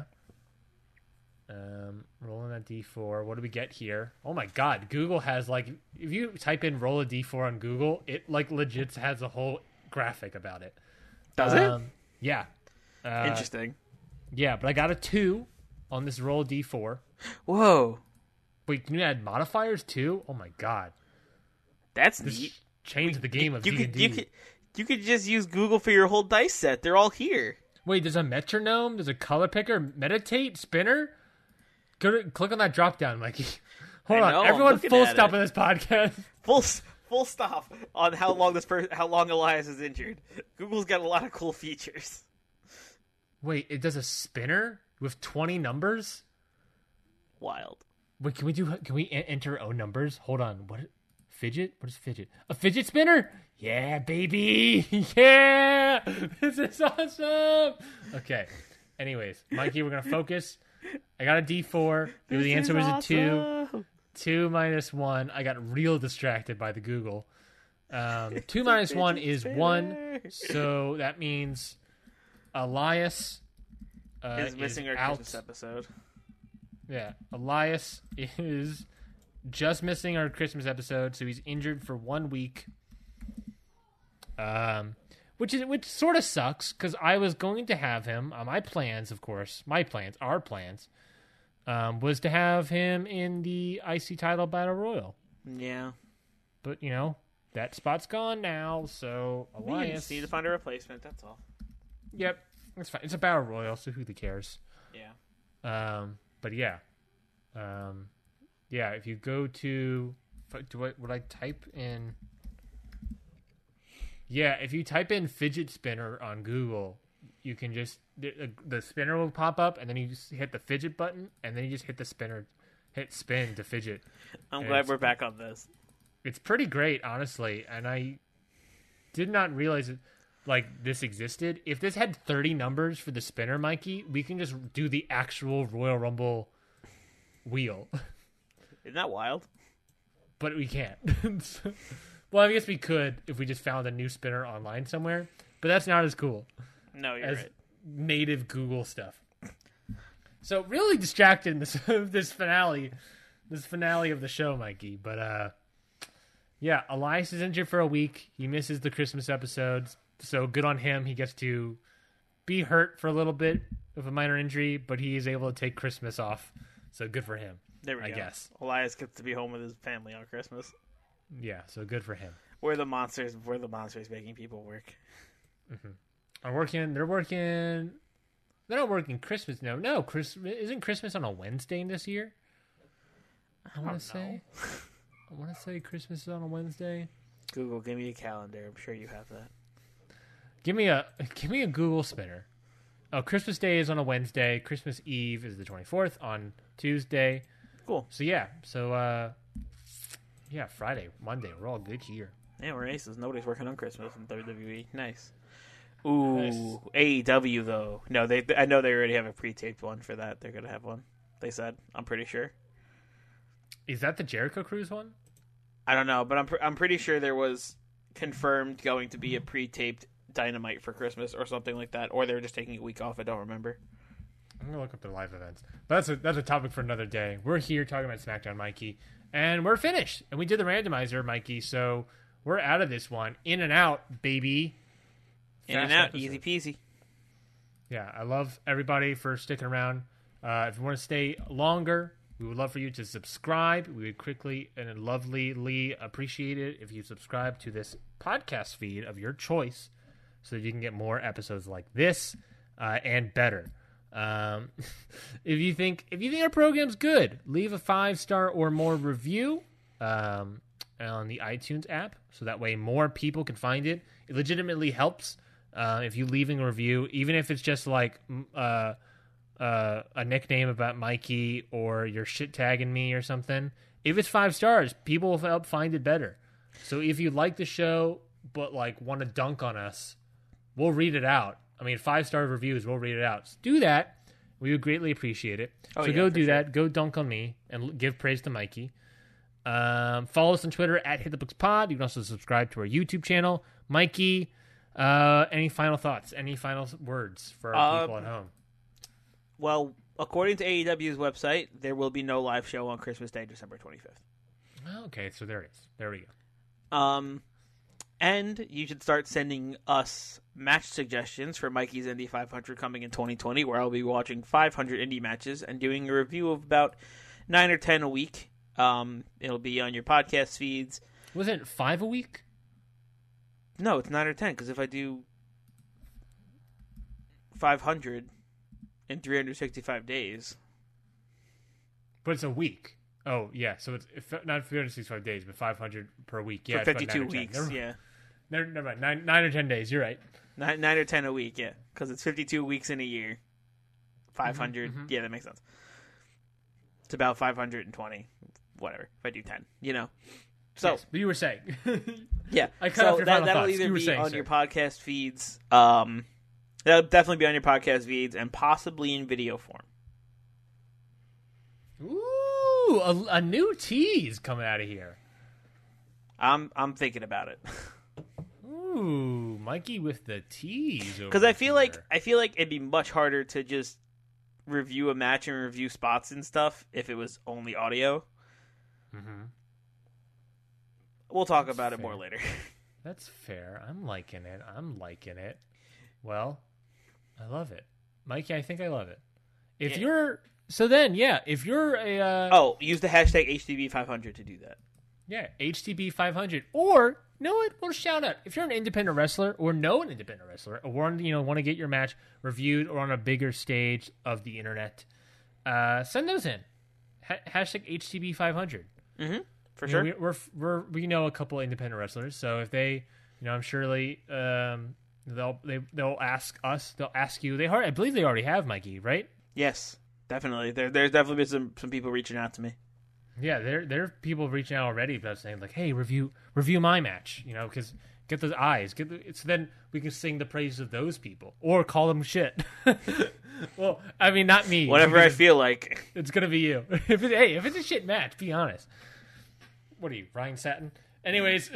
Rolling that D4. What do we get here? Oh my God, Google has if you type in roll a D4 on Google, it legit has a whole graphic about it. Does it? Yeah. Interesting. Yeah, but I got a 2 on this roll D4. Whoa, Wait, can you add modifiers too? Oh my God, that's this neat. changed the game of You D&D. you could just use Google for your whole dice set. They're all here. Wait, there's a metronome. There's a color picker. Meditate spinner. Click on that drop down, Mikey. Hold I on, know, I'm everyone, looking full at stop it. on this podcast. Full stop on how long Elias is injured. Google's got a lot of cool features. Wait, it does a spinner with 20 numbers. Wild. Wait, can we enter our own numbers? Hold on. What? Fidget? What is fidget? A fidget spinner? Yeah, baby. Yeah. This is awesome. Okay. Anyways, Mikey, we're going to focus. I got a D4. The answer was a 2. 2 -1. I got real distracted by the Google. 2 -1 is 1. So that means Elias Is missing our out. Christmas episode. Yeah, Elias is just missing our Christmas episode, so he's injured for 1 week. Which sort of sucks because I was going to have him. Our plans, was to have him in the IC title battle royal. Yeah. But that spot's gone now. So We Elias, just need to find a replacement. That's all. Yep, it's fine. It's a battle royal, so who cares? Yeah. But yeah, yeah. If you go to, would I type in? Yeah, if you type in fidget spinner on Google, you can just the spinner will pop up, and then you just hit the fidget button, and then you just hit the spinner, hit spin to fidget. I'm And glad we're back on this. It's pretty great, honestly, and I did not realize it. This existed. If this had 30 numbers for the spinner, Mikey, we can just do the actual Royal Rumble wheel. Isn't that wild? But we can't. Well, I guess we could if we just found a new spinner online somewhere, but that's not as cool No, you're as right. native Google stuff. So really distracted in this finale of the show, Mikey. But yeah, Elias is injured for a week. He misses the Christmas episodes, so good on him. He gets to be hurt for a little bit with a minor injury, but he is able to take Christmas off. So good for him. There we I go. guess. Elias gets to be home with his family on Christmas. Yeah, so good for him. We're the monsters making people work. They're working They're not working Christmas. No. Christmas isn't Christmas on a Wednesday this year. I want to say. I want to say Christmas is on a Wednesday. Google, give me a calendar. I'm sure you have that. Give me a Google spinner. Oh, Christmas Day is on a Wednesday. Christmas Eve is the 24th on Tuesday. Cool. So Friday, Monday, we're all good here. Yeah, we're aces. Nobody's working on Christmas in WWE. Nice. Ooh, Nice. AEW though. No, I know they already have a pre-taped one for that. They're gonna have one. They said. I'm pretty sure. Is that the Jericho Cruise one? I don't know, but I'm pretty sure there was confirmed going to be a pre-taped Dynamite for Christmas or something like that, or they were just taking a week off. I don't remember. I'm gonna look up the live events, but that's a topic for another day. We're here talking about SmackDown, Mikey, and we're finished. And we did the randomizer, Mikey, so we're out of this one. In and out, baby. In and Fast out, episode. easy peasy. Yeah, I love everybody for sticking around. If you want to stay longer, we would love for you to subscribe. We would quickly and lovelyly appreciate it if you subscribe to this podcast feed of your choice so that you can get more episodes like this and better. If you think our program's good, leave a 5-star or more review on the iTunes app so that way more people can find it. It legitimately helps. If you leaving a review, even if it's just like a nickname about Mikey or you're shit tagging me or something, if it's 5 stars, people will help find it better. So if you like the show but like want to dunk on us, we'll read it out. I mean, 5-star reviews, we'll read it out. So do that. We would greatly appreciate it. So go do that. Go dunk on me and give praise to Mikey. Follow us on Twitter at HitTheBooksPod. You can also subscribe to our YouTube channel. Mikey, any final thoughts? Any final words for our people at home? Well, according to AEW's website, there will be no live show on Christmas Day, December 25th. Okay, so there it is. There we go. And you should start sending us match suggestions for Mikey's Indy 500 coming in 2020, where I'll be watching 500 indie matches and doing a review of about 9 or 10 a week. It'll be on your podcast feeds. Wasn't it 5 a week? No, it's 9 or 10, because if I do 500 in 365 days... But it's a week. Oh, yeah, so it's not 365 days, but 500 per week. Yeah, for it's about 52 9 or 10. weeks, yeah. Never mind. 9 or 10 days, you're right. 9 or 10 a week, yeah. Because it's 52 weeks in a year. 500, yeah, that makes sense. It's about 520, whatever, if I do 10, you know. So, yes, but you were saying. yeah. I cut off your final that'll thoughts. either You were be saying, on sir. your podcast feeds. That'll definitely be on your podcast feeds and possibly in video form. Ooh, a new tease coming out of here. I'm thinking about it. Ooh, Mikey with the tease. Because I feel like it'd be much harder to just review a match and review spots and stuff if it was only audio. Mm-hmm. We'll talk That's about it fair. more later. That's fair. I'm liking it. Well, I love it. Mikey, I think I love it. If you're a... use the hashtag HTB500 to do that. Yeah, HTB500. Or, know what? We'll shout out. If you're an independent wrestler or know an independent wrestler or want to get your match reviewed or on a bigger stage of the internet, send those in. Hashtag HTB500. Mm-hmm. For sure. We know a couple independent wrestlers, so if they, I'm surely they'll ask us. They'll ask you. I believe they already have, Mikey, right? Yes, definitely. There's definitely been some people reaching out to me. Yeah, there are people reaching out already about saying like, "Hey, review my match," because get those eyes. So then we can sing the praises of those people or call them shit. Well, I mean, not me. Whatever I feel like. It's gonna be you. If it's a shit match, be honest. What are you, Ryan Satin? Anyways,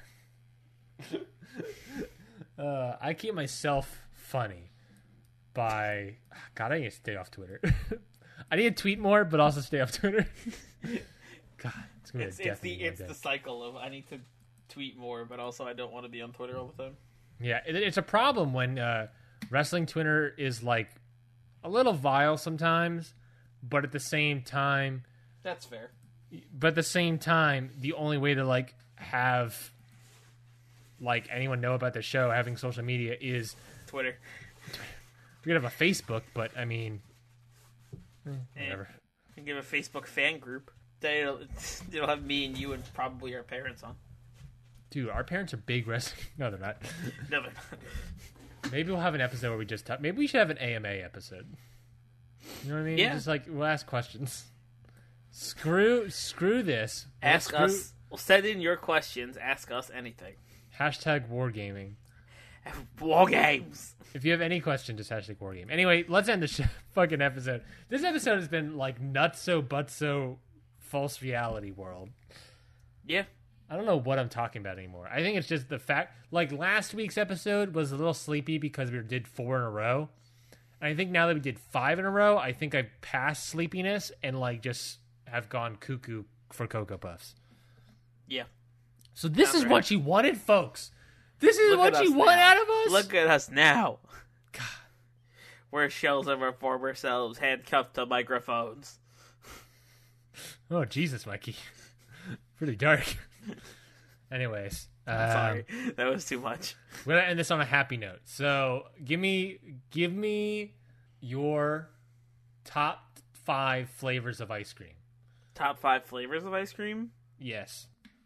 I keep myself funny by God. I need to stay off Twitter. I need to tweet more, but also stay off Twitter. God, it's gonna be it's the cycle of I need to tweet more, but also I don't want to be on Twitter all the time. Yeah, it's a problem when wrestling Twitter is like a little vile sometimes, but at the same time, That's fair. But at the same time, the only way to like have like anyone know about the show having social media is Twitter. We could have a Facebook, but I mean, whatever. You can give a Facebook fan group. It'll have me and you and probably our parents on. Dude, our parents are big wrestling. No, they're not. No, they're not. Maybe we'll have an episode where we just talk. Maybe we should have an AMA episode. You know what I mean? Yeah. Just like we'll ask questions. Screw this. Ask us. We'll send in your questions. Ask us anything. Hashtag wargaming. War games. If you have any question, just hashtag wargame. Anyway, let's end the fucking episode. This episode has been like nutso butso false reality world. Yeah. I don't know what I'm talking about anymore. I think it's just the fact, like last week's episode was a little sleepy because we did 4 in a row. And I think now that we did 5 in a row, I think I passed sleepiness and like just have gone cuckoo for Cocoa Puffs. Yeah. So this is what you wanted, folks. This is Look what you want now. out of us? Look at us now. God. We're shells of our former selves, handcuffed to microphones. Oh, Jesus, Mikey. Pretty dark. Anyways. Sorry, that was too much. We're going to end this on a happy note. So give me your top 5 flavors of ice cream. Top 5 flavors of ice cream? Yes.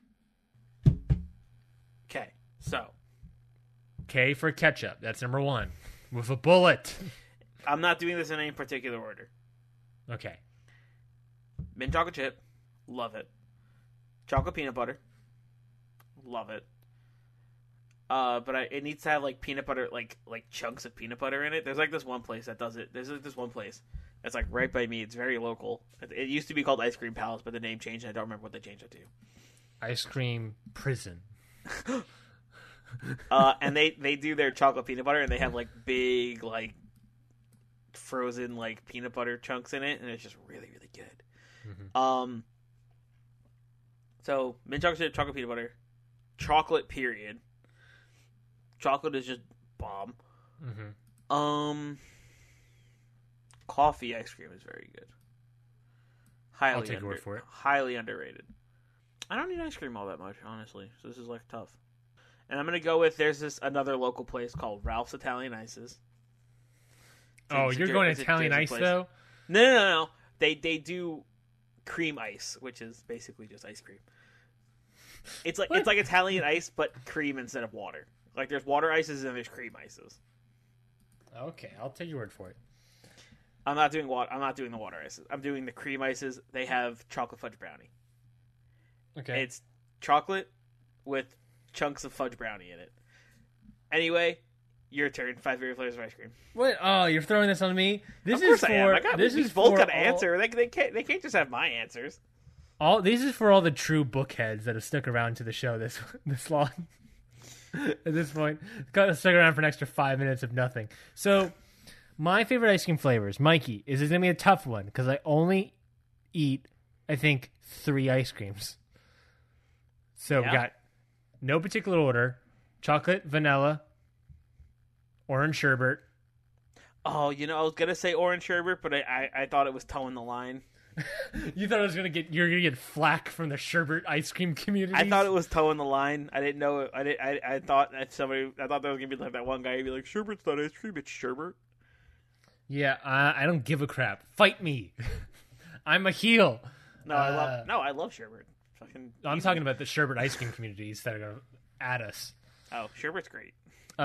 Okay, so. K for ketchup. That's number 1. With a bullet. I'm not doing this in any particular order. Okay. Mint chocolate chip. Love it. Chocolate peanut butter. Love it. But it needs to have like peanut butter, like chunks of peanut butter in it. There's like this one place that does it. There's like this one place that's like right by me. It's very local. It used to be called Ice Cream Palace, but the name changed. And I don't remember what they changed it to. Ice cream prison. And they do their chocolate peanut butter, and they have like big like frozen like peanut butter chunks in it, and it's just really really good. Mm-hmm. So mint chocolate chip, chocolate peanut butter, chocolate period. Chocolate is just bomb. Mm-hmm. Coffee ice cream is very good. Highly I'll take your word for it. Highly underrated. I don't eat ice cream all that much, honestly. So this is like tough. And I'm gonna go with there's another local place called Ralph's Italian Ices. Oh, you're going Italian ice place. though? No. They do cream ice, which is basically just ice cream. It's like Italian ice, but cream instead of water. Like there's water ices and there's cream ices. Okay, I'll take your word for it. I'm not doing the water ices. I'm doing the cream ices. They have chocolate fudge brownie. Okay. It's chocolate with chunks of fudge brownie in it. Anyway, your turn. 5 favorite flavors of ice cream. What? Oh, you're throwing this on me? This Of course is for. I am. This we is both for got to all- answer. They can't just have my answers. This is for all the true bookheads that have stuck around to the show this long. At this point, stuck around for an extra 5 minutes of nothing. So, my favorite ice cream flavors, Mikey, is going to be a tough one because I only eat, I think, 3 ice creams. So we got no particular order: chocolate, vanilla, orange sherbet. Oh, I was gonna say orange sherbet, but I thought it was towing the line. You thought you're gonna get flack from the sherbet ice cream community. I thought it was towing the line. I didn't know. I thought there was gonna be like that one guy who'd be like, "Sherbet's not ice cream, it's sherbet." Yeah, I don't give a crap. Fight me. I'm a heel. No, I love sherbet. Fucking. I'm talking about the sherbet ice cream communities that are gonna at us. Oh, sherbet's great.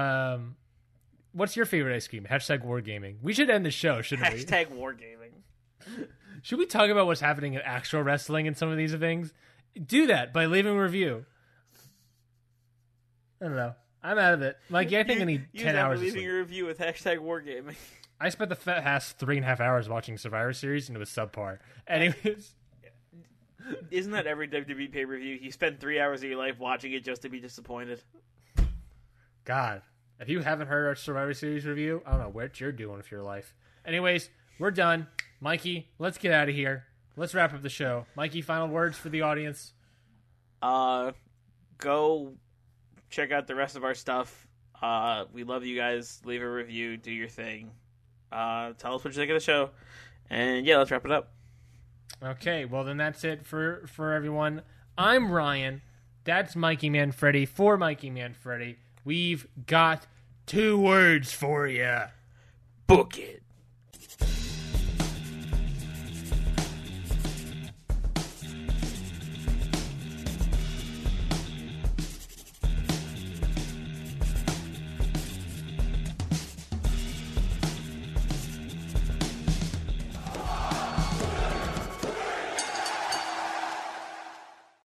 What's your favorite ice cream? Hashtag wargaming. We should end the show, shouldn't we? Hashtag wargaming. Should we talk about what's happening in actual wrestling and some of these things? Do that by leaving a review. I don't know. I'm out of it. Mikey, I think I need 10 hours of leaving sleep. a review with hashtag wargaming. I spent the past 3.5 hours watching Survivor Series, and it was subpar. Anyways. Isn't that every WWE pay-per-view? You spend 3 hours of your life watching it just to be disappointed. God. If you haven't heard our Survivor Series review, I don't know what you're doing with your life. Anyways, we're done. Mikey, let's get out of here. Let's wrap up the show. Mikey, final words for the audience. Go check out the rest of our stuff. We love you guys. Leave a review. Do your thing. Tell us what you think of the show. And yeah, let's wrap it up. Okay, well then that's it for everyone. I'm Ryan. That's Mikey Manfredi for Mikey Manfredi. We've got 2 words for you. Book it.